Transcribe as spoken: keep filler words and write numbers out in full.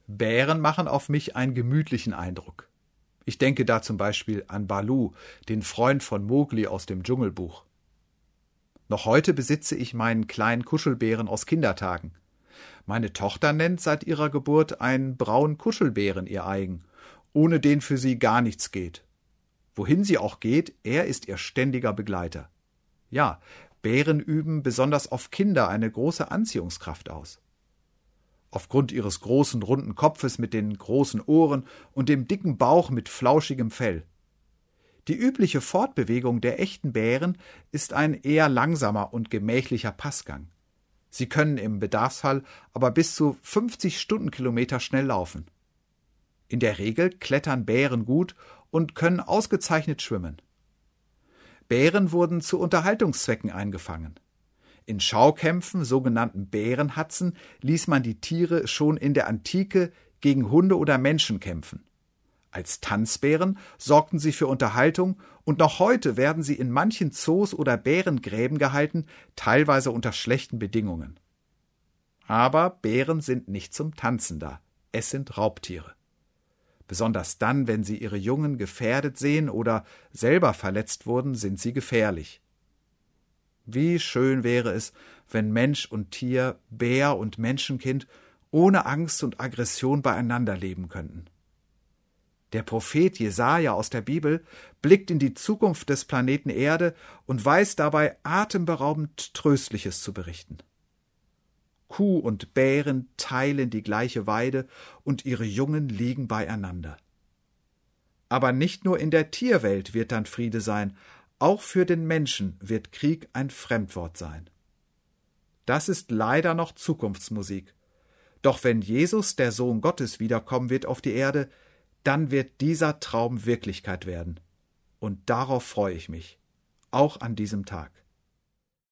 Bären machen auf mich einen gemütlichen Eindruck. Ich denke da zum Beispiel an Baloo, den Freund von Mowgli aus dem Dschungelbuch. Noch heute besitze ich meinen kleinen Kuschelbären aus Kindertagen. Meine Tochter nennt seit ihrer Geburt einen braunen Kuschelbären ihr eigen, ohne den für sie gar nichts geht. Wohin sie auch geht, er ist ihr ständiger Begleiter. Ja, Bären üben besonders auf Kinder eine große Anziehungskraft aus. Aufgrund ihres großen, runden Kopfes mit den großen Ohren und dem dicken Bauch mit flauschigem Fell. Die übliche Fortbewegung der echten Bären ist ein eher langsamer und gemächlicher Passgang. Sie können im Bedarfsfall aber bis zu fünfzig Stundenkilometer schnell laufen. In der Regel klettern Bären gut und können ausgezeichnet schwimmen. Bären wurden zu Unterhaltungszwecken eingefangen. In Schaukämpfen, sogenannten Bärenhatzen, ließ man die Tiere schon in der Antike gegen Hunde oder Menschen kämpfen. Als Tanzbären sorgten sie für Unterhaltung und noch heute werden sie in manchen Zoos oder Bärengräben gehalten, teilweise unter schlechten Bedingungen. Aber Bären sind nicht zum Tanzen da, es sind Raubtiere. Besonders dann, wenn sie ihre Jungen gefährdet sehen oder selber verletzt wurden, sind sie gefährlich. Wie schön wäre es, wenn Mensch und Tier, Bär und Menschenkind ohne Angst und Aggression beieinander leben könnten. Der Prophet Jesaja aus der Bibel blickt in die Zukunft des Planeten Erde und weiß dabei atemberaubend Tröstliches zu berichten. Kuh und Bären teilen die gleiche Weide und ihre Jungen liegen beieinander. Aber nicht nur in der Tierwelt wird dann Friede sein, auch für den Menschen wird Krieg ein Fremdwort sein. Das ist leider noch Zukunftsmusik. Doch wenn Jesus, der Sohn Gottes, wiederkommen wird auf die Erde, dann wird dieser Traum Wirklichkeit werden. Und darauf freue ich mich, auch an diesem Tag.